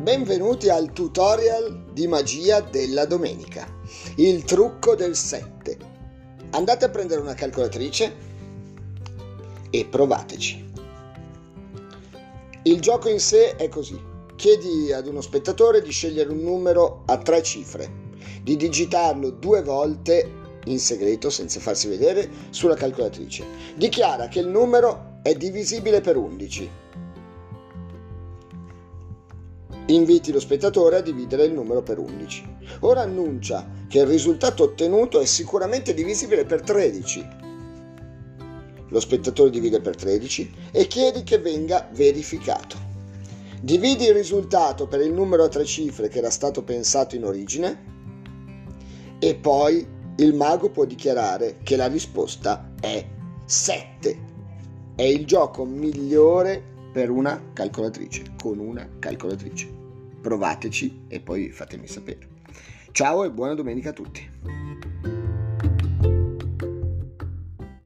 benvenuti al tutorial di magia della domenica, il trucco del 7. Andate a prendere una calcolatrice e provateci. Il gioco in sé è così: chiedi ad uno spettatore di scegliere un numero a 3 cifre, di digitarlo 2 volte in segreto senza farsi vedere sulla calcolatrice. Dichiara che il numero è divisibile per 11. Inviti lo spettatore a dividere il numero per 11. Ora annuncia che il risultato ottenuto è sicuramente divisibile per 13. Lo spettatore divide per 13 e chiedi che venga verificato. Dividi il risultato per il numero a 3 cifre che era stato pensato in origine e poi il mago può dichiarare che la risposta è 7. È il gioco migliore per una calcolatrice, con una calcolatrice. Provateci e poi fatemi sapere. Ciao e buona domenica a tutti.